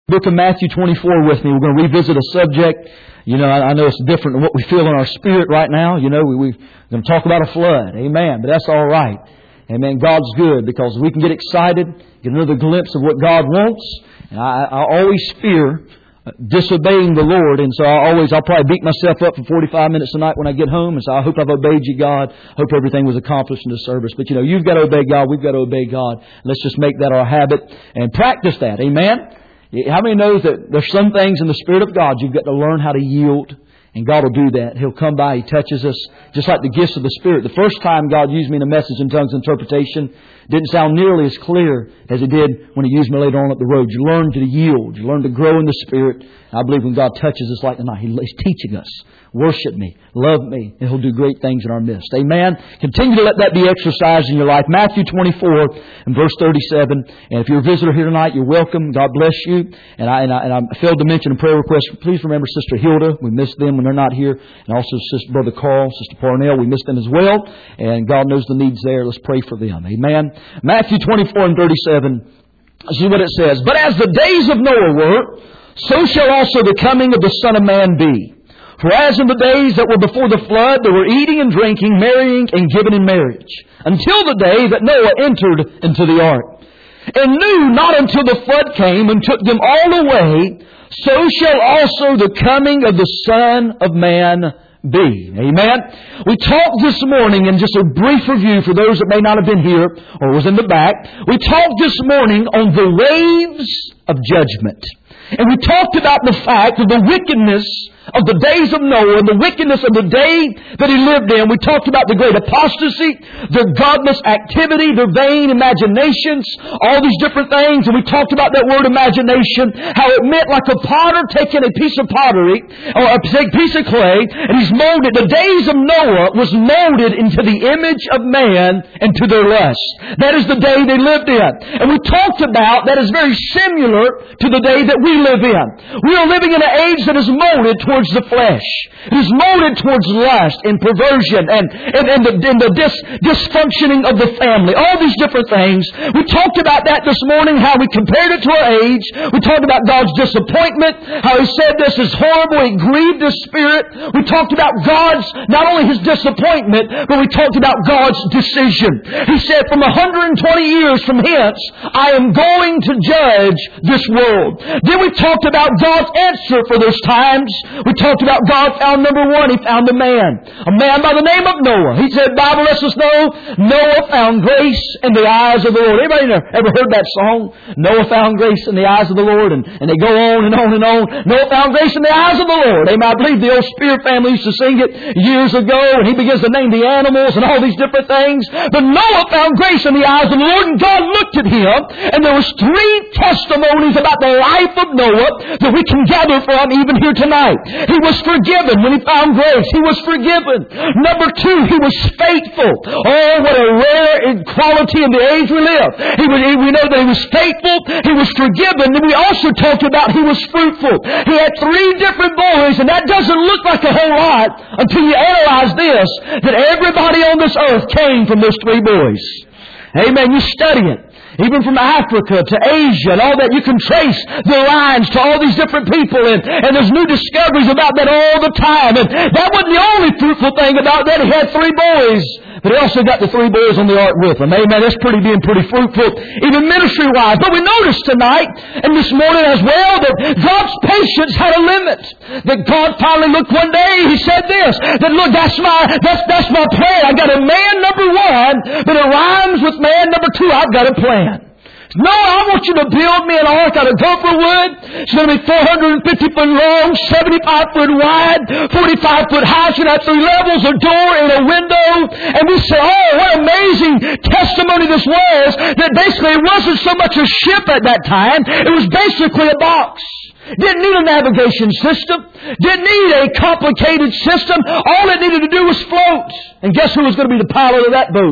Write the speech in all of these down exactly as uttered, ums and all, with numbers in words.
book of Matthew twenty-four with me. We're going to revisit a subject. You know, I, I know it's different than what we feel in our spirit right now. You know, we, we're going to talk about a flood. Amen. But that's all right. Amen. God's good because we can get excited, get another glimpse of what God wants. And I, I always fear disobeying the Lord, and so I always, I'll probably beat myself up for forty-five minutes a night when I get home, and so I hope I've obeyed You, God. Hope everything was accomplished in the service. But you know, you've got to obey God, we've got to obey God. Let's just make that our habit and practice that. Amen? How many knows that there's some things in the Spirit of God you've got to learn how to yield? And God will do that. He'll come by, He touches us, just like the gifts of the Spirit. The first time God used me in a message in tongues interpretation didn't sound nearly as clear as it did when He used me later on up the road. You learn to yield. You learn to grow in the Spirit. And I believe when God touches us like tonight, He's teaching us. Worship Me. Love Me. And He'll do great things in our midst. Amen. Continue to let that be exercised in your life. Matthew twenty-four and verse thirty-seven. And if you're a visitor here tonight, you're welcome. God bless you. And I, and I, and I failed to mention a prayer request. Please remember Sister Hilda. We miss them when they're not here. And also Sister Brother Carl, Sister Parnell. We miss them as well. And God knows the needs there. Let's pray for them. Amen. Matthew twenty-four and thirty-seven. See what it says. But as the days of Noah were, so shall also the coming of the Son of Man be. For as in the days that were before the flood, they were eating and drinking, marrying and giving in marriage, until the day that Noah entered into the ark, and knew not until the flood came and took them all away, so shall also the coming of the Son of Man be. Amen. We talked this morning, in just a brief review for those that may not have been here or was in the back, we talked this morning on the waves of judgment. And we talked about the fact of the wickedness of the days of Noah and the wickedness of the day that he lived in. We talked about the great apostasy, their godless activity, their vain imaginations, all these different things. And we talked about that word imagination, how it meant like a potter taking a piece of pottery or a piece of clay, and he's molded. The days of Noah was molded into the image of man and to their lust. That is the day they lived in. And we talked about that is very similar to the day that we live in. We are living in an age that is molded towards the flesh. It is molded towards lust and perversion and, and, and the, and the dis, dysfunctioning of the family. All these different things. We talked about that this morning, how we compared it to our age. We talked about God's disappointment, how He said this is horrible, it grieved His Spirit. We talked about God's, not only His disappointment, but we talked about God's decision. He said, from one hundred twenty years from hence, I am going to judge this world. Then we talked about God's answer for those times. We talked about God found number one. He found a man. A man by the name of Noah. He said, Bible lets us know, Noah found grace in the eyes of the Lord. Anybody ever heard that song? Noah found grace in the eyes of the Lord. And, and they go on and on and on. Noah found grace in the eyes of the Lord. Amen. I believe the old Spear family used to sing it years ago. And he begins to name the animals and all these different things. But Noah found grace in the eyes of the Lord. And God looked at him. And there was three testimonies about the life of Noah that we can gather from even here tonight. He was forgiven when he found grace. He was forgiven. Number two, he was faithful. Oh, what a rare quality in the age we live. He was, we know that he was faithful. He was forgiven. And we also talked about he was fruitful. He had three different boys, and that doesn't look like a whole lot until you analyze this, that everybody on this earth came from those three boys. Amen. You study it. Even from Africa to Asia and all that, you can trace the lines to all these different people. And, and there's new discoveries about that all the time. And that wasn't the only fruitful thing about that. He had three boys. But he also got the three boys on the ark with him. Amen. That's pretty being pretty fruitful, even ministry-wise. But we noticed tonight and this morning as well that God's patience had a limit. That God finally looked one day, He said this, that look, that's my, that's, that's my plan. I got a man number one, but it rhymes with man number two. I've got a plan. No, I want you to build me an ark out of gopher wood. It's going to be four hundred fifty foot long, seventy-five foot wide, forty-five foot high. It's going to have three levels, a door and a window. And we say, oh, what amazing testimony this was. That basically it wasn't so much a ship at that time. It was basically a box. Didn't need a navigation system. Didn't need a complicated system. All it needed to do was float. And guess who was going to be the pilot of that boat?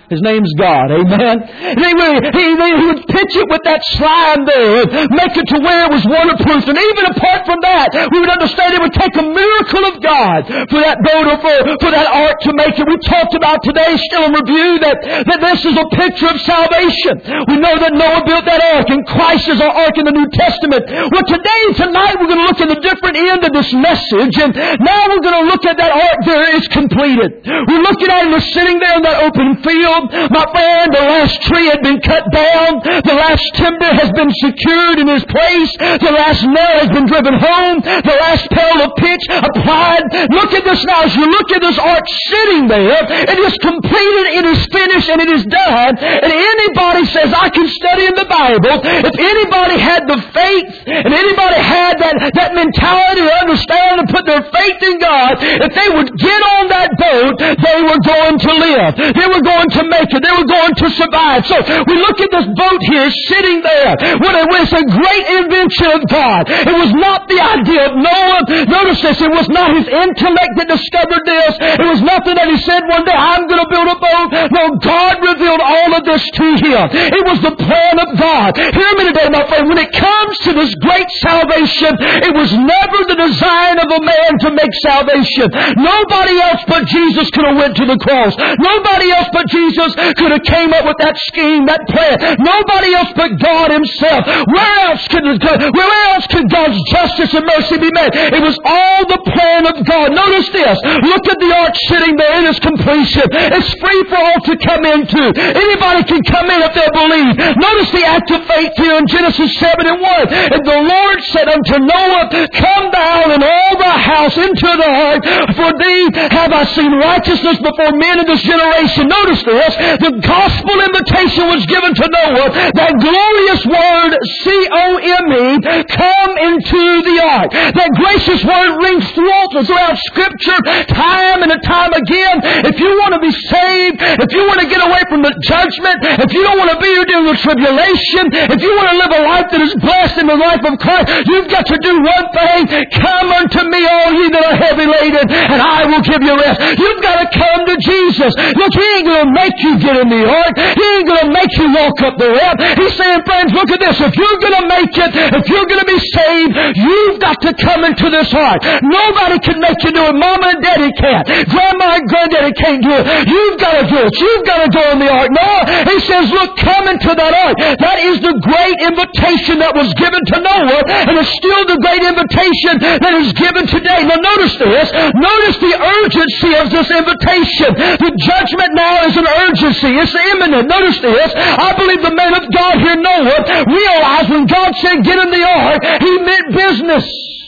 His name's God. Amen. And he, would, he, he would pitch it with that slime there and make it to where it was waterproof. And even apart from that, we would understand it would take a miracle of God for that boat or for, for that ark to make it. We talked about today, still in review, that, that this is a picture of salvation. We know that Noah built that ark and Christ is our ark in the New Testament. Well, today, tonight, we're going to look at the different end of this message. And now we're going to look at that ark there is completed. We're looking at it as sitting there in that open field. My friend, the last tree had been cut down. The last timber has been secured in its place. The last nail has been driven home. The last pail of pitch applied. Look at this now. As you look at this ark sitting there, it is completed, it is finished, and it is done. And anybody says, I can study in the Bible, if anybody had the faith, and anybody had that, that mentality to understand and put their faith in God, if they would get on that boat, they were going to live. They were going to make it. They were going to survive. So we look at this boat here sitting there. What it was a great invention of God. It was not the idea of Noah. Notice this. It was not his intellect that discovered this. It was nothing that he said one day, I'm going to build a boat. No, God revealed all of this to him. It was the plan of God. Hear me today, my friend. When it comes to this great salvation, it was never the design of a man to make salvation. Nobody else but Jesus could have went to the cross. Nobody else but Jesus could have came up with that scheme, that plan. Nobody else but God Himself. Where else could, where else could God's justice and mercy be made? It was all the plan of God. Notice this. Look at the ark sitting there in its completion. It's free for all to come into. Anybody can come in if they believe. Notice the act of faith here in Genesis seven and one. And the Lord said unto Noah, come down and all the house into the ark, for thee have I seen righteousness before men in this generation. Notice this. The gospel invitation was given to Noah. That glorious word, C O M E, come into the ark. That gracious word rings throughout, throughout Scripture, time and time again. If you want to be saved, if you want to get away from the judgment, if you don't want to be here during the tribulation, if you want to live a life that is blessed in the life of Christ, you've got to do one thing. Come unto me, all ye that are heavy laden, and I will give you rest. You've got to come to Jesus. Look, He ain't going to make you get in the ark. He ain't going to make you walk up the ramp. He's saying, friends, look at this. If you're going to make it, if you're going to be saved, you've got to come into this ark. Nobody can make you do it. Mama and Daddy can't. Grandma and Granddaddy can't do it. You've got to do it. You've got to go in the ark. No, He says, look, come into that ark. That is the great invitation that was given to Noah, and it's still the great invitation that is given today. Now notice this. Notice the urgency of this invitation. The judgment now is an urgency. It's imminent. Notice this. I believe the man of God here, Noah, realized when God said get in the ark, He meant business.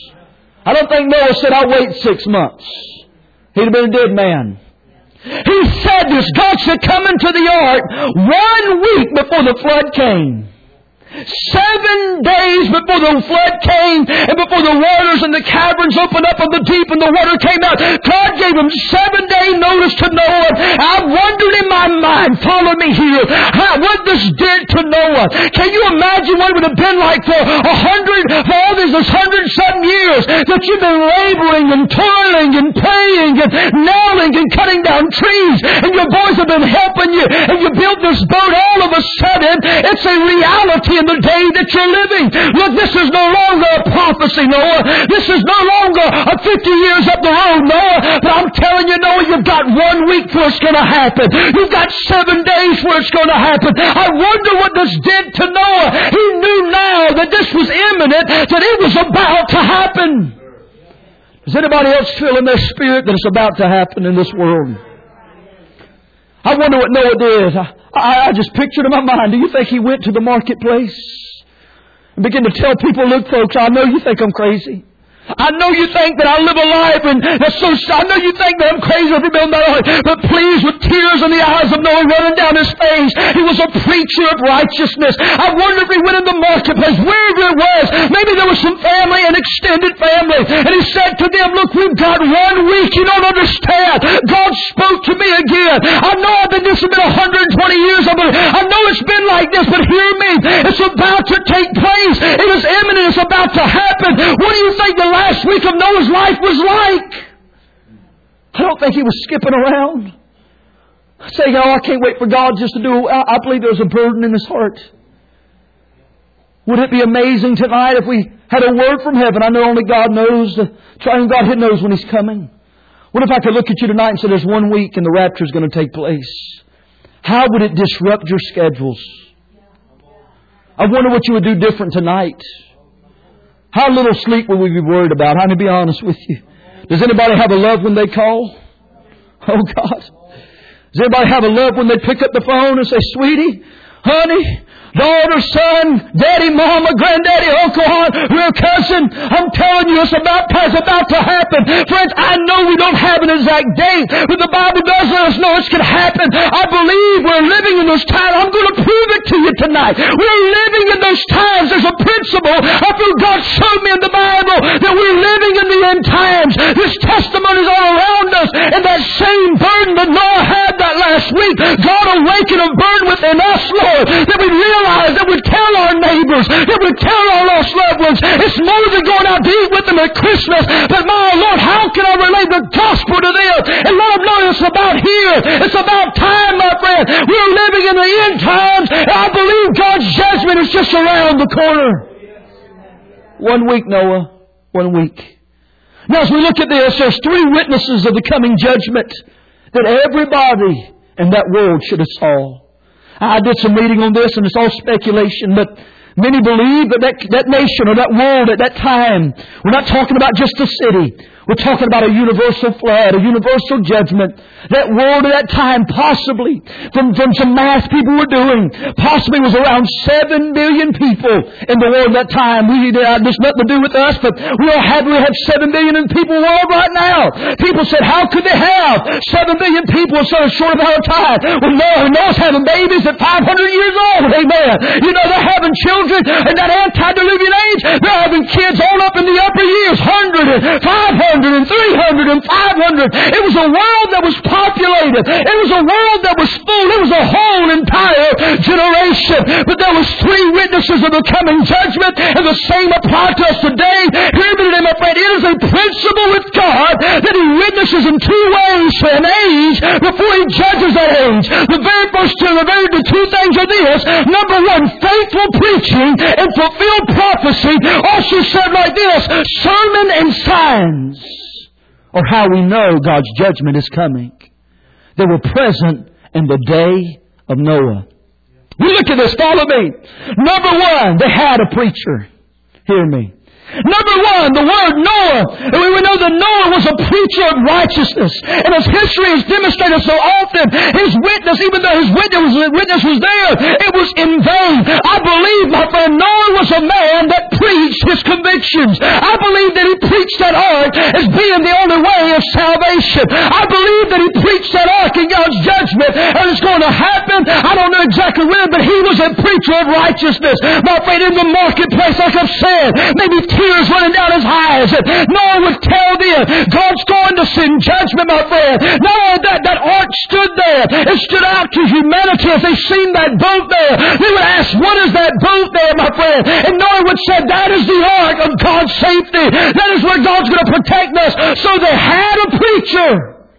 I don't think Noah said, I'll wait six months. He'd have been a dead man. He said this. God said, come into the ark one week before the flood came. Seven days before the flood came and before the waters and the caverns opened up on the deep and the water came out, God gave him seven day notice to Noah. I wondered in my mind, follow me here, how, what this did to Noah. Can you imagine what it would have been like for a hundred, for all these hundred something years that you've been laboring and toiling and praying and nailing and cutting down trees, and your boys have been helping you, and you built this boat. All of a sudden, it's a reality in the day that you're living. Look, this is no longer a prophecy, Noah. This is no longer a fifty years up the road, Noah. But I'm telling you, Noah, you've got one week where it's going to happen. You've got seven days where it's going to happen. I wonder what this did to Noah. He knew now that this was imminent, that it was about to happen. Does anybody else feel in their spirit that it's about to happen in this world? I wonder what Noah did. I, I, I just pictured in my mind. Do you think he went to the marketplace and began to tell people, look, folks, I know you think I'm crazy. I know you think that I live a life and that's so. I know you think that I'm crazy for building that ark, but please, with tears in the eyes of Noah running down his face, he was a preacher of righteousness. I wonder if he went in the marketplace, wherever it was. Maybe there was some family, an extended family, and he said to them, look, we've got one week. You don't understand. God spoke to me again. I know I've been this has been one hundred twenty years. I know it's been like this, but hear me. It's about to take place. It is imminent. It's about to happen. What do you think the last week of Noah's life was like? I don't think he was skipping around. Saying, oh, I can't wait for God just to do... I believe there's a burden in his heart. Would it be amazing tonight if we had a word from heaven? I know only God knows. The triune Godhead knows when He's coming. What if I could look at you tonight and say there's one week and the rapture is going to take place? How would it disrupt your schedules? I wonder what you would do different tonight. How little sleep will we be worried about? I'm going to be honest with you. Does anybody have a loved one they call? Oh, God. Does anybody have a loved one they pick up the phone and say, sweetie, honey, daughter, son, daddy, mama, granddaddy, uncle, aunt, real cousin, I'm telling you, it's about, it's about to happen. Friends, I know we don't have an exact date, but the Bible does let us know it's going to happen. I believe we're living in those times. I'm going to prove it to you tonight. We're living in those times. There's a principle. I feel God showed me in the Bible that we're living in the end times. This testimony is all around us. And that same burden that Noah had that last week, God awakened a burden within us, Lord, that we realize, that we tell our neighbors, that we tell our lost loved ones. It's more than going out to eat with them at Christmas. But my Lord, how can I relate the gospel to them? And let them know it's about here. It's about time, my friend. We're living in the end times. And I believe God's judgment is just around the corner. One week, Noah. One week. Now, as we look at this, there's three witnesses of the coming judgment that everybody in that world should have saw. I did some reading on this, and it's all speculation, but many believe that, that that nation or that world at that time, we're not talking about just a city. We're talking about a universal flood, a universal judgment. That world at that time, possibly, from, from some math people were doing, possibly was around seven billion people in the world at that time. We, uh, there's nothing to do with us, but we all have, we have seven billion people in the world right now. People said, how could they have seven billion people in such a short amount of time? Well, no, Noah's having babies at five hundred years old. Amen. You know, they're having children in that antediluvian age. They're having kids all up in the upper years, one hundred and five hundred. And three hundred and five hundred. It was a world that was populated. It was a world that was full. It was a whole entire generation. But there was three witnesses of the coming judgment, and the same applies to us today. Hear me today, my friend. It is a principle with God that He witnesses in two ways for an age before He judges that age. The very first two, the very the two things are this. Number one, faithful preaching and fulfilled prophecy. Also said like this, sermon and signs. Or how we know God's judgment is coming. They were present in the day of Noah. You look at this, follow me. Number one, they had a preacher. Hear me. Number one, the word Noah. We know that Noah was a preacher of righteousness. And as history has demonstrated so often, his witness, even though his witness, witness was there, it was in vain. I believe, my friend, Noah was a man that preached his convictions. I believe that he preached that ark as being the only way of salvation. I believe that he preached that ark in God's judgment, and it's going to happen. I don't know exactly when, but he was a preacher of righteousness. My friend, in the marketplace, like I've said, maybe tears running down his eyes. Noah would tell them, God's going to send judgment, my friend. No, that, that ark stood there. It stood out to humanity as they seen that boat there. They would ask, what is that boat there, my friend? And Noah would say, that is the ark of God's safety. That is where God's going to protect us. So they had a preacher.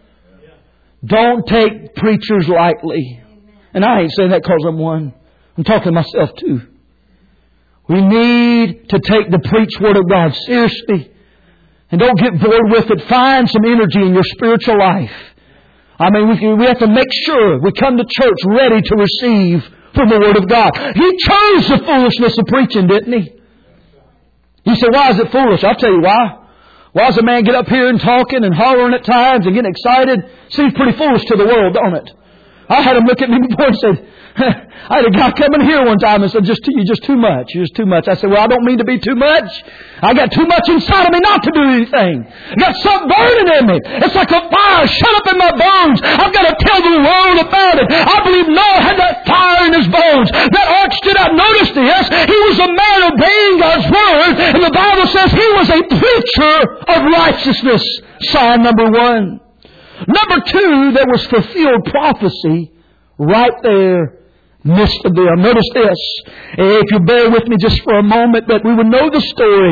Don't take preachers lightly. And I ain't saying that because I'm one. I'm talking to myself too. We need to take the preached Word of God seriously. And don't get bored with it. Find some energy in your spiritual life. I mean, we, we have to make sure we come to church ready to receive from the Word of God. He chose the foolishness of preaching, didn't He? You say, why is it foolish? I'll tell you why. Why does a man get up here and talking and hollering at times and getting excited? Seems pretty foolish to the world, don't it? I had him look at me before and said, I had a guy come in here one time and said, just you're just too much. You're just too much. I said, well, I don't mean to be too much. I got too much inside of me not to do anything. I got something burning in me. It's like a fire shut up in my bones. I've got to tell the world about it. I believe Noah had that fire in his bones. That ark stood out. Notice this. He was a man obeying God's word. And the Bible says he was a preacher of righteousness. Sign number one. Number two, there was fulfilled prophecy right there midst of them. Notice this. If you bear with me just for a moment, that we would know the story.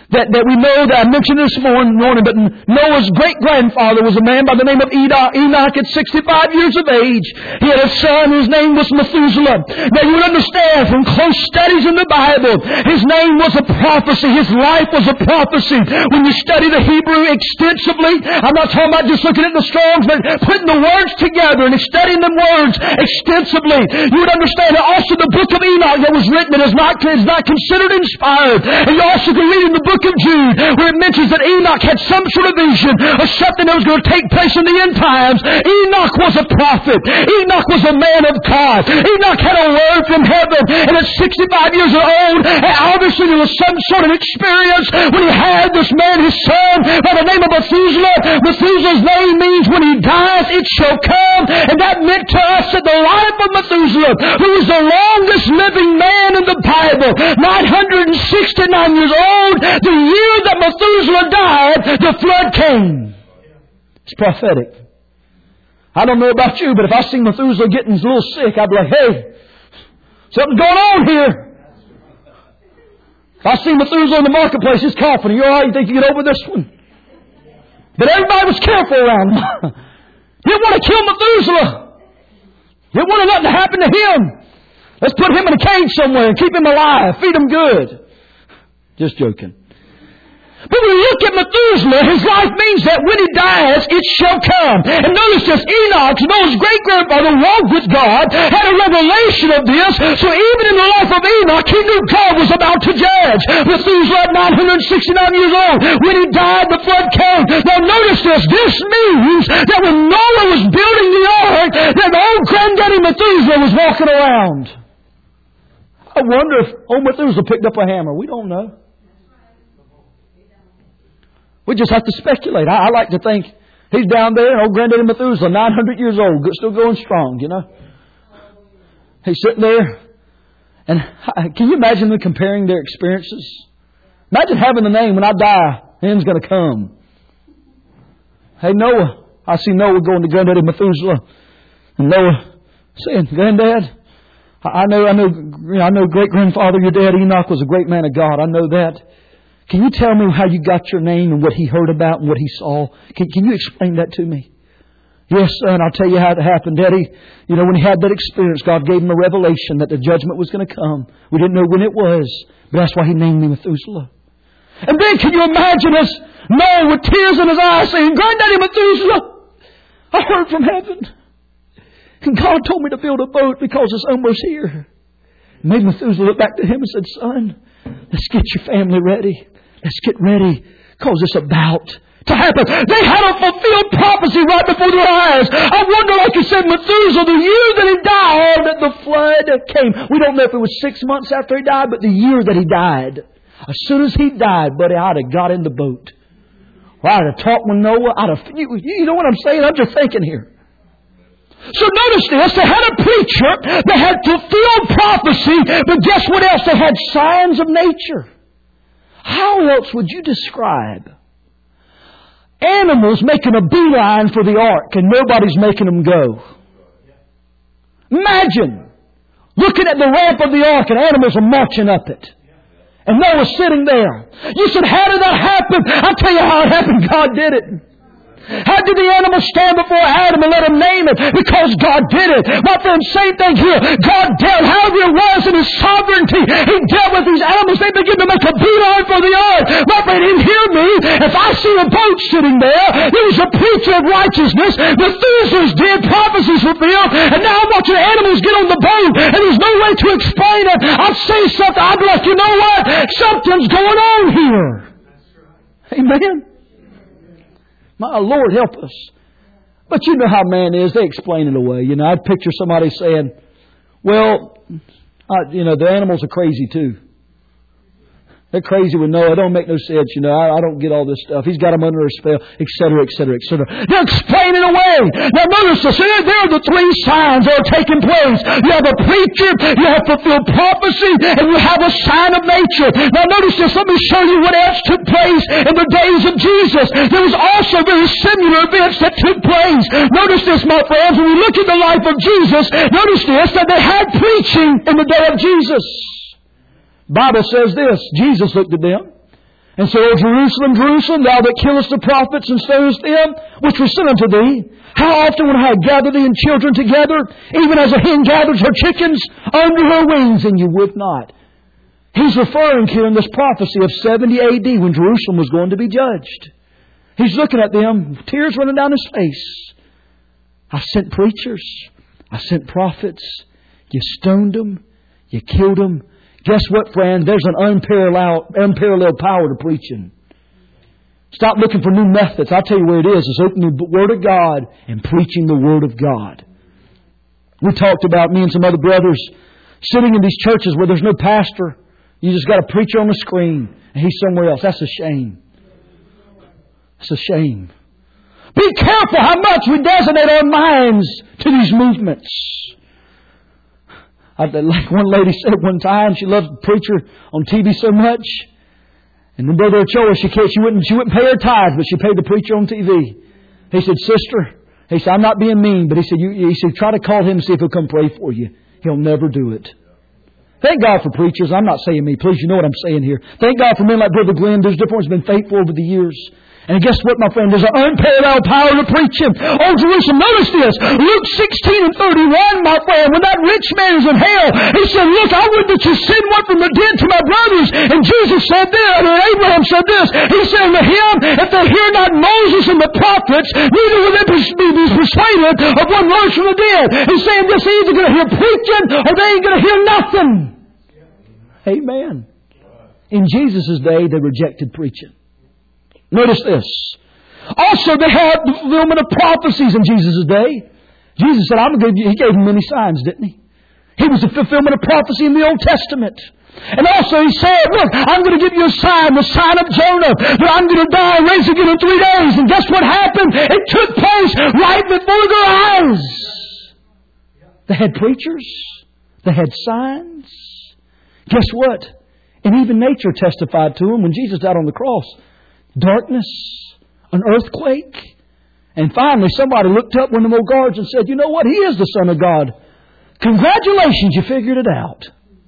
that, that we know that I mentioned this morning, morning, but Noah's great-grandfather was a man by the name of Enoch. Enoch at sixty-five years of age. He had a son whose name was Methuselah. Now you would understand from close studies in the Bible, his name was a prophecy. His life was a prophecy. When you study the Hebrew extensively, I'm not talking about just looking at the Strongs, but putting the words together and studying the words extensively, you would understand that also the book of Enoch that was written is not, is not considered inspired. And you also can read in the book of Jude, where it mentions that Enoch had some sort of vision of something that was going to take place in the end times. Enoch was a prophet. Enoch was a man of God. Enoch had a word from heaven. And at sixty-five years old, obviously there was some sort of experience when he had this man, his son, by the name of Methuselah. Methuselah's name means when he dies, it shall come. And that meant to us that the life of Methuselah, who was the longest living man in the Bible, nine hundred sixty-nine years old, the year that Methuselah died, the flood came. It's prophetic. I don't know about you, but if I see Methuselah getting a little sick, I'd be like, hey, something's going on here. If I see Methuselah in the marketplace, he's coughing. You all right? You think you get over this one? But everybody was careful around him. Didn't want to kill Methuselah. Didn't want nothing to happen to him. Let's put him in a cage somewhere and keep him alive. Feed him good. Just joking. But when we look at Methuselah, his life means that when he dies, it shall come. And notice this, Enoch, Noah's great-grandfather, walked with God, had a revelation of this, so even in the life of Enoch, he knew God was about to judge. Methuselah at nine hundred sixty-nine years old, when he died, the flood came. Now notice this, this means that when Noah was building the ark, that old granddaddy Methuselah was walking around. I wonder if old Methuselah picked up a hammer. We don't know. We just have to speculate. I, I like to think he's down there, and old granddaddy Methuselah, nine hundred years old, still going strong, you know. He's sitting there. And can you imagine them comparing their experiences? Imagine having the name, when I die, the end's going to come. Hey, Noah. I see Noah going to granddaddy Methuselah. And Noah saying, Granddad, I know, I know, I know great-grandfather, your dad Enoch was a great man of God. I know that. Can you tell me how you got your name and what he heard about and what he saw? Can, can you explain that to me? Yes, son, I'll tell you how it happened, Daddy. You know, when he had that experience, God gave him a revelation that the judgment was going to come. We didn't know when it was, but that's why he named me Methuselah. And then can you imagine us, Noah with tears in his eyes saying, Granddaddy Methuselah, I heard from heaven. And God told me to build a boat because it's almost here. Made Methuselah look back to him and said, Son, let's get your family ready. Let's get ready because it's about to happen. They had a fulfilled prophecy right before their eyes. I wonder, like you said, Methuselah, the year that he died, that the flood came. We don't know if it was six months after he died, but the year that he died. As soon as he died, buddy, I'd have got in the boat. Or I'd have talked with Noah. I'd have, you, you know what I'm saying? I'm just thinking here. So notice this, they had a preacher that had fulfilled prophecy, but guess what else? They had signs of nature. How else would you describe animals making a beeline for the ark and nobody's making them go? Imagine looking at the ramp of the ark and animals are marching up it. And Noah's sitting there. You said, how did that happen? I'll tell you how it happened. God did it. How did the animal stand before Adam and let him name it? Because God did it. My friend, same thing here. God dealt, however it was in His sovereignty, He dealt with these animals. They begin to make a beeline for the ark. My friend, and hear me. If I see a boat sitting there, there was a preacher of righteousness. Methuselah's dead, prophecies fulfilled, and now I'm watching animals get on the boat, and there's no way to explain it. I'd say something. I'd be like, you know what? Something's going on here. Amen. My Lord, help us. But you know how man is. They explain it away. You know, I'd picture somebody saying, well, uh, you know, the animals are crazy too. They're crazy with Noah. It don't make no sense. You know, I, I don't get all this stuff. He's got them under a spell, et cetera, et cetera, et cetera. They're explaining away. Now notice this. There, there are the three signs that are taking place. You have a preacher, you have fulfilled prophecy, and you have a sign of nature. Now notice this. Let me show you what else took place in the days of Jesus. There was also very similar events that took place. Notice this, my friends. When we look at the life of Jesus, notice this, that they had preaching in the day of Jesus. Bible says this, Jesus looked at them And so, O Jerusalem, Jerusalem, thou that killest the prophets and stonest them, which were sent unto thee, how often would I gather thee and children together, even as a hen gathers her chickens under her wings, and you would not. He's referring here in this prophecy of seventy A D when Jerusalem was going to be judged. He's looking at them, tears running down his face. I sent preachers. I sent prophets. You stoned them. You killed them. Guess what, friend? There's an unparalleled, unparalleled power to preaching. Stop looking for new methods. I'll tell you where it is. It's opening the Word of God and preaching the Word of God. We talked about, me and some other brothers, sitting in these churches where there's no pastor. You just got a preacher on the screen and he's somewhere else. That's a shame. It's a shame. Be careful how much we designate our minds to these movements. I, like one lady said one time, she loved the preacher on T V so much. And then Brother Ochoa, she, she, wouldn't, she wouldn't pay her tithes, but she paid the preacher on T V. He said, sister, he said, I'm not being mean, but he said, you, he said, try to call him and see if he'll come pray for you. He'll never do it. Thank God for preachers. I'm not saying me. Please, you know what I'm saying here. Thank God for men like Brother Glenn. There's different ones been faithful over the years. And guess what, my friend? There's an unparalleled power to preach Him. Oh, Jerusalem, notice this. Luke sixteen and thirty-one, my friend, when that rich man is in hell, he said, look, I would that you send one from the dead to my brothers. And Jesus said this, and Abraham said this. He said to him, if they hear not Moses and the prophets, neither will they be persuaded of one rose from the dead. He's saying this, they're either going to hear preaching or they ain't going to hear nothing. Amen. In Jesus' day, they rejected preaching. Notice this. Also, they had the fulfillment of prophecies in Jesus' day. Jesus said, I'm going to give you, He gave them many signs, didn't He? He was the fulfillment of prophecy in the Old Testament. And also He said, look, I'm going to give you a sign, the sign of Jonah, that I'm going to die and raise again in three days. And guess what happened? It took place right before their eyes. They had preachers. They had signs. Guess what? And even nature testified to them when Jesus died on the cross. Darkness, an earthquake. And finally somebody looked up one of the old guards and said, you know what? He is the Son of God. Congratulations, you figured it out.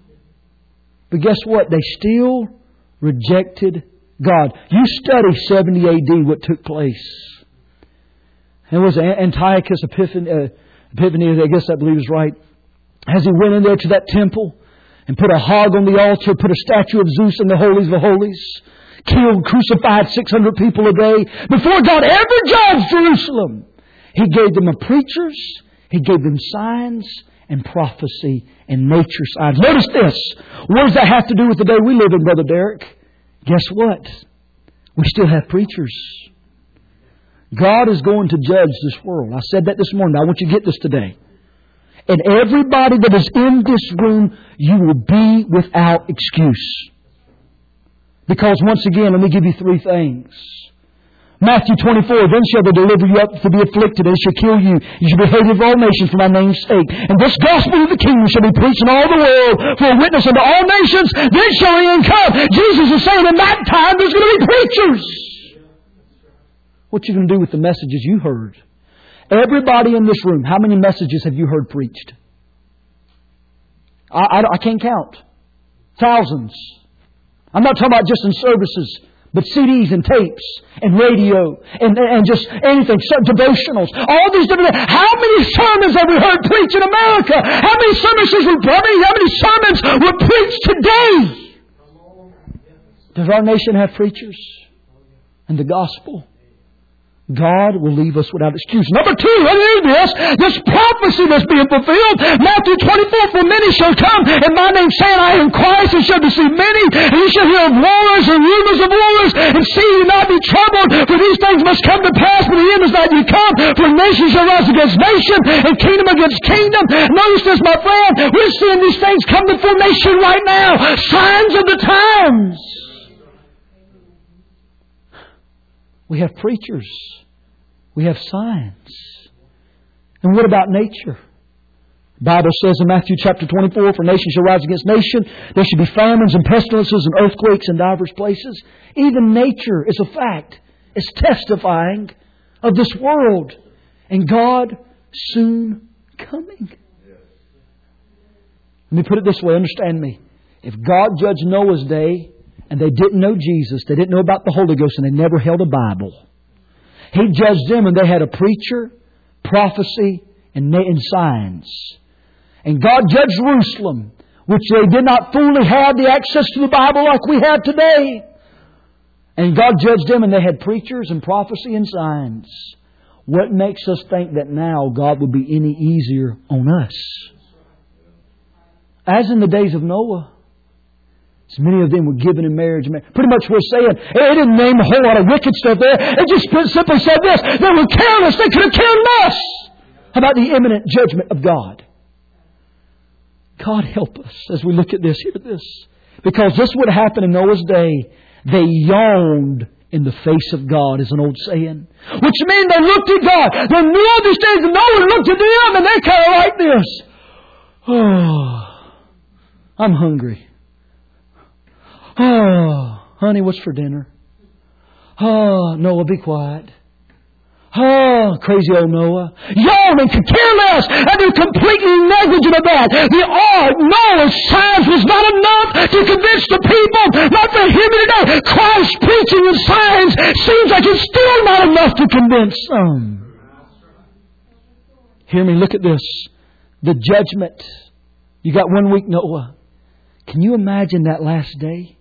But guess what? They still rejected God. You study seventy A D what took place. It was Antiochus Epiphanes, uh, Epiphanes, I guess I believe is right. As he went in there to that temple and put a hog on the altar, put a statue of Zeus in the holies of the holies, killed, crucified six hundred people a day. Before God ever judged Jerusalem, He gave them a preachers, He gave them signs and prophecy and nature signs. Notice this. What does that have to do with the day we live in, Brother Derek? Guess what? We still have preachers. God is going to judge this world. I said that this morning. I want you to get this today. And everybody that is in this room, you will be without excuse. Because once again, let me give you three things. Matthew twenty-four, then shall they deliver you up to be afflicted, and shall kill you. You shall be hated of all nations for my name's sake. And this gospel of the kingdom shall be preached in all the world for a witness unto all nations. Then shall the end come. Jesus is saying in that time there's going to be preachers. What you going to do with the messages you heard? Everybody in this room, how many messages have you heard preached? I, I, I can't count. Thousands. I'm not talking about just in services, but C Ds and tapes and radio and, and just anything, devotionals. All these different things. How many sermons have we heard preached in America? How many sermons were, how many, how many sermons were preached today? Does our nation have preachers and the gospel? God will leave us without excuse. Number two, let me read this. This prophecy that's being fulfilled. Matthew twenty-four, for many shall come in my name, saying, I am Christ, and shall deceive many. And you shall hear of wars and rumors of wars. And see you not be troubled, for these things must come to pass, but the end is not yet come. For nation shall rise against nation, and kingdom against kingdom. Notice this, my friend. We're seeing these things come to formation right now. Signs of the times. We have preachers. We have signs. And what about nature? The Bible says in Matthew chapter twenty-four, for nation shall rise against nation. There shall be famines and pestilences and earthquakes in divers places. Even nature is a fact. It's testifying of this world. And God soon coming. Let me put it this way. Understand me. If God judged Noah's day and they didn't know Jesus. They didn't know about the Holy Ghost, and they never held a Bible. He judged them, and they had a preacher, prophecy, and signs. And God judged Jerusalem, which they did not fully have the access to the Bible like we have today. And God judged them, and they had preachers and prophecy and signs. What makes us think that now God would be any easier on us? As in the days of Noah, as many of them were given in marriage. Pretty much we're saying, it didn't name a whole lot of wicked stuff there. It just simply said this: they were careless. They could have cared less about the imminent judgment of God. God help us as we look at this. Hear this. Because this would happen in Noah's day. They yawned in the face of God, is an old saying. Which means they looked at God. They knew all these things, and no one looked at them, and they kind of like this. Oh, I'm hungry. Oh, honey, what's for dinner? Oh, Noah, be quiet. Oh, crazy old Noah. Yawn and could care less, and they're completely negligent of that. The ark, Noah's signs was not enough to convince the people. Not for him today. Christ's preaching and signs seems like it's still not enough to convince some. Hear me, look at this. The judgment. You got one week, Noah. Can you imagine that last day?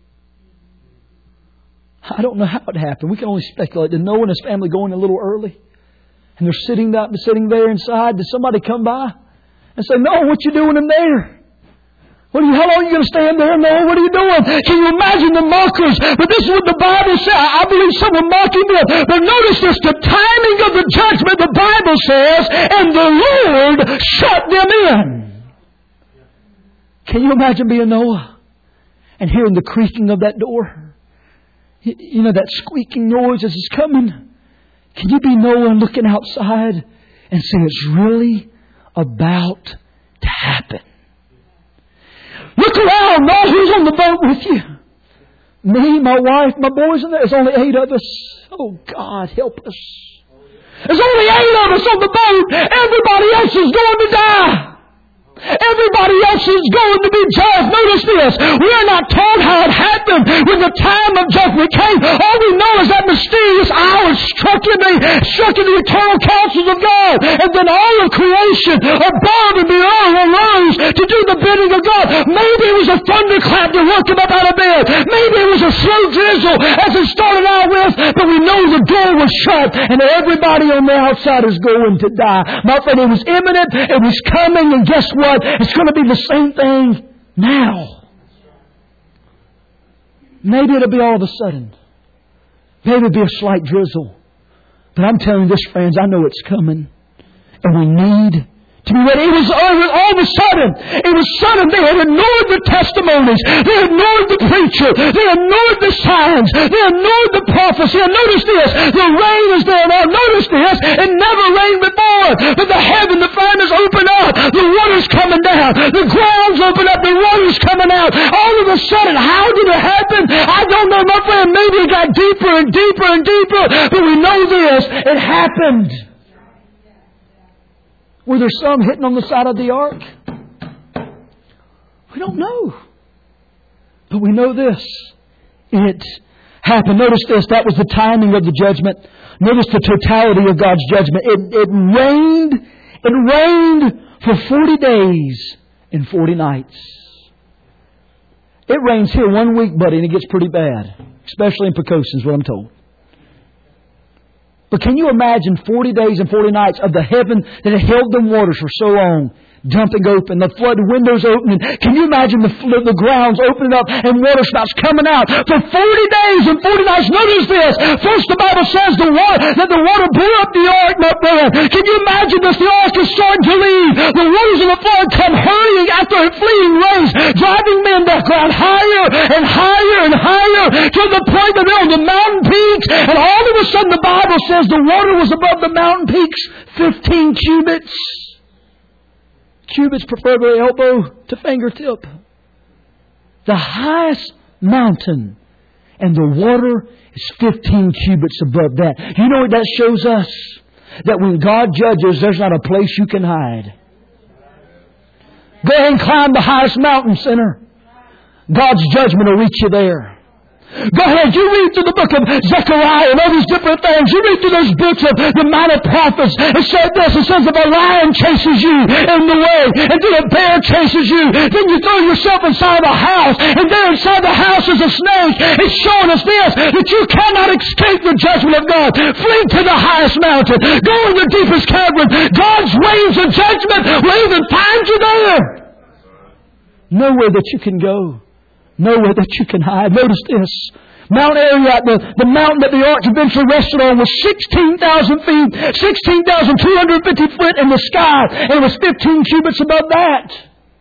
I don't know how it happened. We can only speculate. Did Noah and his family go in a little early? And they're sitting up, sitting there inside. Did somebody come by and say, "Noah, what you doing in there? What are you, how long are you going to stand there, Noah? What are you doing?" Can you imagine the mockers? But this is what the Bible says. I believe some were mocking them. But notice this, the timing of the judgment, the Bible says, and the Lord shut them in. Can you imagine being Noah and hearing the creaking of that door? You know, that squeaking noise as it's coming. Can you be Noah looking outside and say it's really about to happen? Look around. Know who's on the boat with you. Me, my wife, my boys, and there's only eight of us. Oh, God, help us. There's only eight of us on the boat. Everybody else is going to die. Everybody else is going to be judged. Notice this. We are not told how it happened when the time of judgment came. All we know is that mysterious hour struck in the, struck in the eternal counsels of God. And then all of creation above and below arose to do the bidding of God. Maybe it was a thunderclap that woke him up out of bed. Maybe it was a slow drizzle as it started out with. But we know the door was shut and everybody on the outside is going to die. My friend, it was imminent. It was coming. And guess what? It's going to be the same thing now. Maybe it'll be all of a sudden. Maybe it'll be a slight drizzle. But I'm telling you this, friends, I know it's coming. And we need to be ready. It was all, all of a sudden. It was sudden. They had ignored the testimonies. They ignored the preacher. They ignored the signs. They ignored the prophecy. And notice this. The rain is there now. Notice this. It never rained before. But the heaven, the furnace opened up. The water's coming down. The ground's open up. The water's coming out. All of a sudden, how did it happen? I don't know, my friend. Maybe it got deeper and deeper and deeper. But we know this. It happened. Were there some hitting on the side of the ark? We don't know. But we know this. It happened. Notice this. That was the timing of the judgment. Notice the totality of God's judgment. It, it rained. It rained for forty days and forty nights. It rains here one week, buddy, and it gets pretty bad. Especially in Pocosin, is what I'm told. But can you imagine forty days and forty nights of the heaven that had held the waters for so long, dumping open, the flood windows opening? Can you imagine the the grounds opening up and water spouts coming out for forty days and forty nights? Notice this. First, the Bible says the water that the water blew up the ark, not there. Can you imagine this? The ark is starting to leave. The waters of the flood come hurrying after a fleeing race, driving men that ground higher and higher and higher to the point that they're on the mountain peaks. And all of a sudden, the Bible says the water was above the mountain peaks fifteen cubits. Cubits preferably elbow to fingertip. The highest mountain. And the water is fifteen cubits above that. You know what that shows us? That when God judges, there's not a place you can hide. Go ahead and climb the highest mountain, sinner. God's judgment will reach you there. Go ahead, you read through the book of Zechariah and all these different things. You read through those books of the minor prophets. It said this, it says if a lion chases you in the way, and then a bear chases you, then you throw yourself inside a house, and there inside the house is a snake. It's showing us this, that you cannot escape the judgment of God. Flee to the highest mountain. Go in the deepest cavern. God's waves of judgment will even find you there. Nowhere that you can go. Nowhere that you can hide. Notice this. Mount Ararat, the, the mountain that the ark eventually rested on, was sixteen thousand feet, sixteen thousand two hundred fifty feet in the sky, and it was fifteen cubits above that.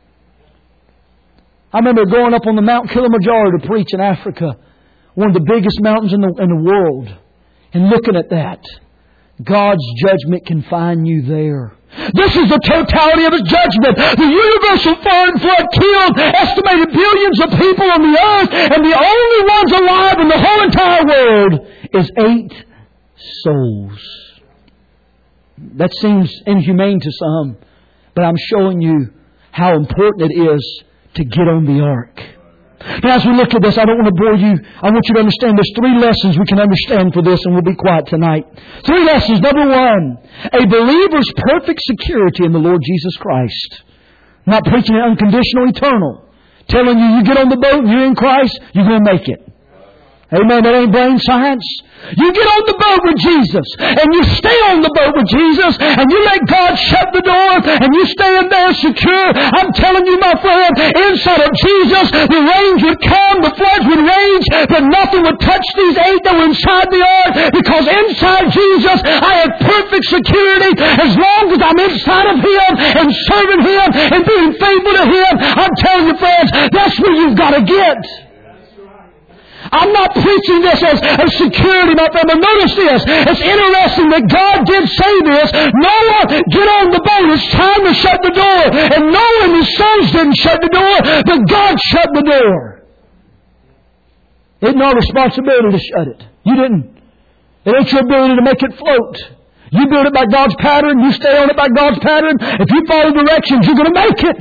I remember going up on the Mount Kilimanjaro to preach in Africa, one of the biggest mountains in the, in the world, and looking at that. God's judgment can find you there. This is the totality of His judgment. The universal flood killed estimated billions of people on the earth, and the only ones alive in the whole entire world is eight souls. That seems inhumane to some, but I'm showing you how important it is to get on the ark. Now, as we look at this, I don't want to bore you. I want you to understand there's three lessons we can understand for this, and we'll be quiet tonight. Three lessons. Number one, a believer's perfect security in the Lord Jesus Christ. I'm not preaching it unconditional, eternal. Telling you, you get on the boat and you're in Christ, you're going to make it. Amen. That ain't brain science. You get on the boat with Jesus, and you stay on the boat with Jesus, and you let God shut the door, and you stay in there secure. I'm telling you, my friend, inside of Jesus, the rains would come, the floods would rage, but nothing would touch these eight that were inside the ark, because inside Jesus, I have perfect security. As long as I'm inside of Him, and serving Him, and being faithful to Him, I'm telling you, friends, that's where you've got to get. I'm not preaching this as a security, my friend, but notice this. It's interesting that God did say this. Noah, get on the boat. It's time to shut the door. And Noah and his sons didn't shut the door, but God shut the door. It's our responsibility to shut it. You didn't. It ain't your ability to make it float. You build it by God's pattern. You stay on it by God's pattern. If you follow directions, you're going to make it.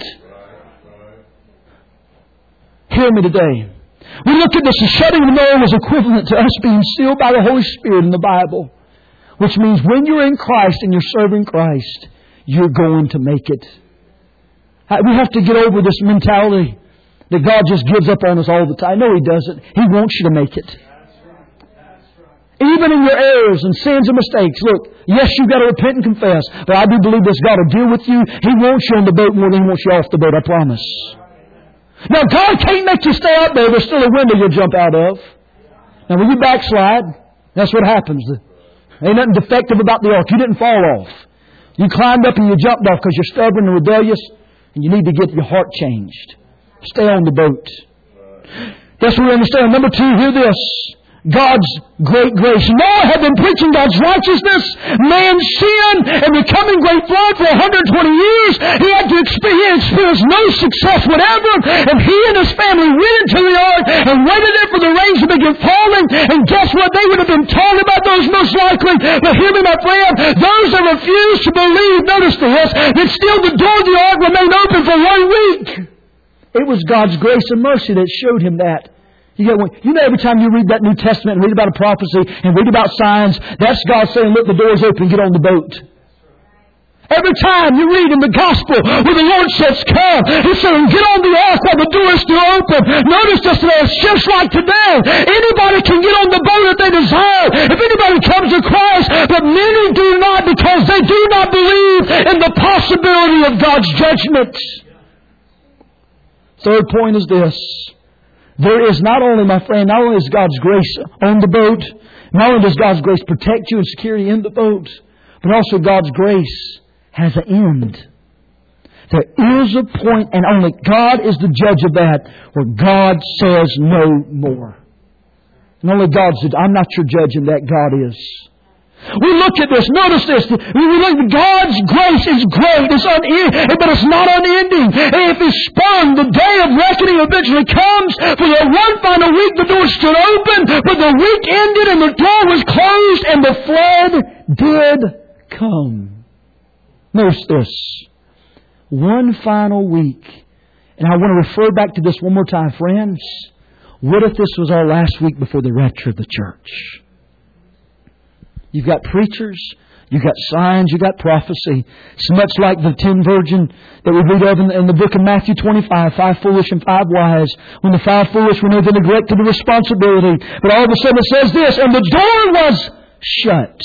Hear me today. We look at this, the shutting of the door was equivalent to us being sealed by the Holy Spirit in the Bible. Which means when you're in Christ and you're serving Christ, you're going to make it. We have to get over this mentality that God just gives up on us all the time. No, He doesn't. He wants you to make it. Even in your errors and sins and mistakes. Look, yes, you've got to repent and confess. But I do believe this God will deal with you. He wants you on the boat more than He wants you off the boat, I promise. Now, God can't make you stay out there. There's still a window you'll jump out of. Now, when you backslide, that's what happens. There ain't nothing defective about the ark. You didn't fall off. You climbed up and you jumped off because you're stubborn and rebellious, and you need to get your heart changed. Stay on the boat. That's what we understand. Number two, hear this. God's great grace. Noah had been preaching God's righteousness, man's sin, and the coming great flood for one hundred twenty years. He had to experience, experience no success whatever. And he and his family went into the ark and waited there for the rains to begin falling. And guess what? They would have been told about those most likely. But hear me, my friend, those that refused to believe, notice this, that still the door of the ark remained open for one week. It was God's grace and mercy that showed him that. You know, you know, every time you read that New Testament and read about a prophecy and read about signs, that's God saying, look, the door's open, get on the boat. Every time you read in the Gospel where the Lord says, come, He's saying, get on the ark while the door is still open. Notice this today, it's just like today. Anybody can get on the boat if they desire. If anybody comes to Christ, but many do not because they do not believe in the possibility of God's judgment. Third point is this. There is not only, my friend, not only is God's grace on the boat, not only does God's grace protect you and secure you in the boat, but also God's grace has an end. There is a point, and only God is the judge of that, where God says no more. And only God says, I'm not your judge, and that God is. We look at this. Notice this. We look at God's grace is great. It's unending, but it's not unending. And if He spun, the day of reckoning eventually comes. For the one final week, the door stood open, but the week ended and the door was closed, and the flood did come. Notice this. One final week. And I want to refer back to this one more time, friends. What if this was our last week before the rapture of the church? You've got preachers, you've got signs, you've got prophecy. It's much like the ten virgin that we read of in, in the book of Matthew twenty-five, five foolish and five wise. When the five foolish were they neglected the responsibility. But all of a sudden it says this, and the door was shut.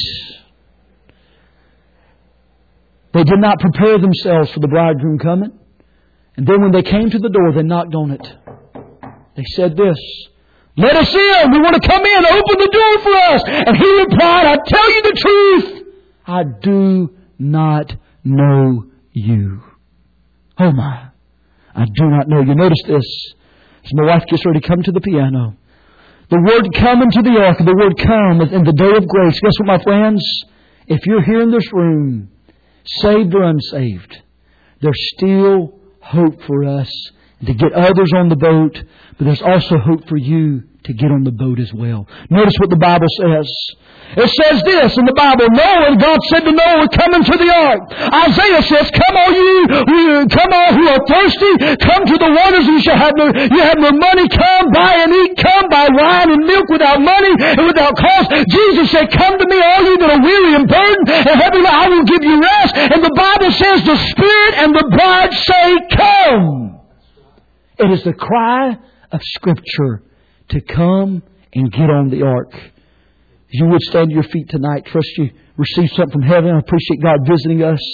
They did not prepare themselves for the bridegroom coming. And then when they came to the door, they knocked on it. They said this, let us in. We want to come in. Open the door for us. And He replied, I tell you the truth. I do not know you. Oh my. I do not know you. Notice this. As my wife gets ready to come to the piano. The word come into the ark. The word come in the day of grace. Guess what, my friends? If you're here in this room, saved or unsaved, there's still hope for us to get others on the boat, but there's also hope for you to get on the boat as well. Notice what the Bible says. It says this in the Bible, Noah, and God said to Noah, come into the ark. Isaiah says, come all you, come all who are thirsty, come to the waters, you shall have no, you have no money, come buy and eat, come buy wine and milk without money and without cost. Jesus said, come to me all you that are weary and burdened, and heavy, I will give you rest. And the Bible says the Spirit and the bride say, come. It is the cry of Scripture to come and get on the ark. As you would stand to your feet tonight, trust you receive something from heaven. I appreciate God visiting us.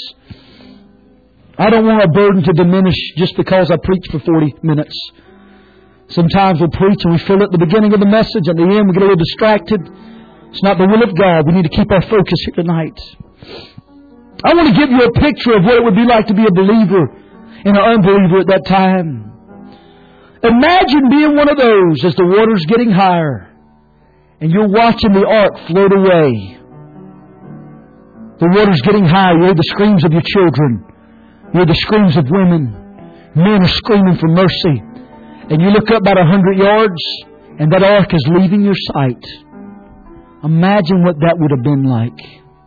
I don't want our burden to diminish just because I preach for forty minutes. Sometimes we'll preach and we feel at the beginning of the message. At the end we get a little distracted. It's not the will of God. We need to keep our focus here tonight. I want to give you a picture of what it would be like to be a believer and an unbeliever at that time. Imagine being one of those as the water's getting higher and you're watching the ark float away. The water's getting higher. You hear the screams of your children. You hear the screams of women. Men are screaming for mercy. And you look up about a hundred yards and that ark is leaving your sight. Imagine what that would have been like.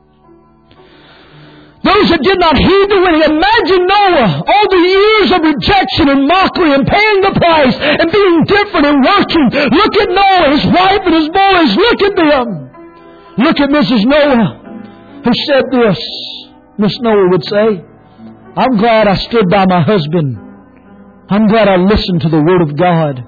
Those that did not heed the warning. Imagine Noah, all the years of rejection and mockery and paying the price and being different and working. Look at Noah, his wife and his boys. Look at them. Look at Missus Noah, who said this. Miss Noah would say, I'm glad I stood by my husband. I'm glad I listened to the Word of God.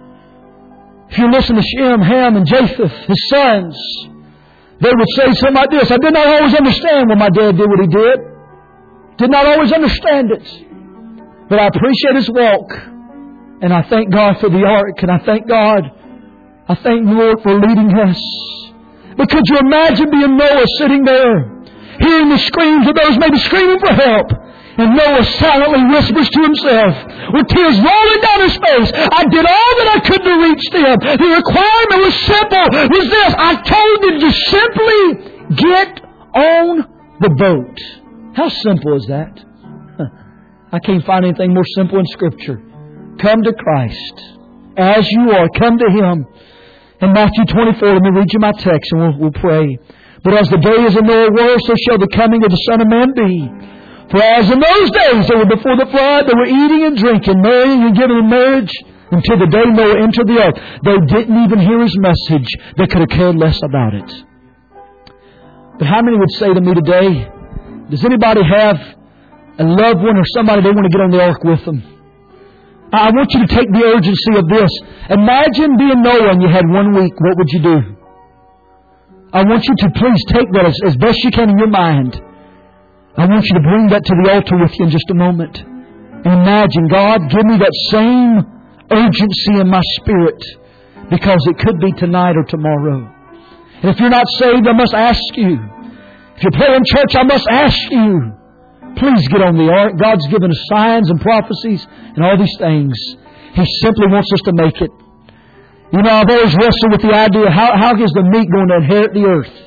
If you listen to Shem, Ham, and Japheth, his sons, they would say something like this. I did not always understand when my dad did what he did. Did not always understand it. But I appreciate his walk. And I thank God for the ark. And I thank God. I thank the Lord for leading us. But could you imagine being Noah sitting there, hearing the screams of those maybe screaming for help? And Noah silently whispers to himself, with tears rolling down his face, I did all that I could to reach them. The requirement was simple. Was this, I told them to simply get on the boat. How simple is that? I can't find anything more simple in Scripture. Come to Christ. As you are, come to Him. In Matthew twenty-four, let me read you my text and we'll, we'll pray. But as the days of Noah were, so shall the coming of the Son of Man be. For as in those days, they were before the flood, they were eating and drinking, marrying and giving in marriage, until the day Noah entered the ark. They didn't even hear His message. They could have cared less about it. But how many would say to me today, does anybody have a loved one or somebody they want to get on the ark with them? I want you to take the urgency of this. Imagine being Noah and you had one week. What would you do? I want you to please take that as, as best you can in your mind. I want you to bring that to the altar with you in just a moment. And imagine, God, give me that same urgency in my spirit, because it could be tonight or tomorrow. And if you're not saved, I must ask you. If you're playing church, I must ask you. Please get on the ark. God's given us signs and prophecies and all these things. He simply wants us to make it. You know, I've always wrestled with the idea, how, how is the meek going to inherit the earth?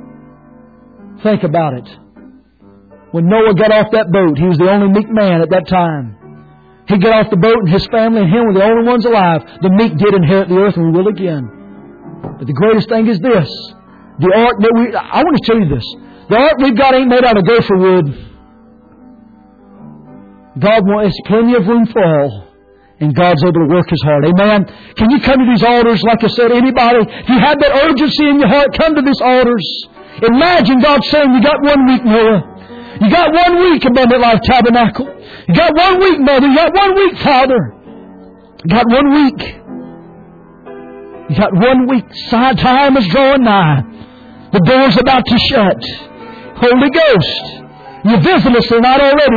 Think about it. When Noah got off that boat, he was the only meek man at that time. He got off the boat and his family and him were the only ones alive. The meek did inherit the earth and we will again. But the greatest thing is this. The ark that we... I want to tell you this. The ark we've got ain't made out of gopher wood. God wants plenty of room for all. And God's able to work His heart. Amen. Can you come to these altars? Like I said, anybody, if you have that urgency in your heart, come to these altars. Imagine God saying, you got one week, Noah. You got one week, Abundant Life Tabernacle. You got one week, Mother. You got one week, Father. You got one week. You got one week. Time is drawing nigh. The door's about to shut. Holy Ghost, you visit us or not already.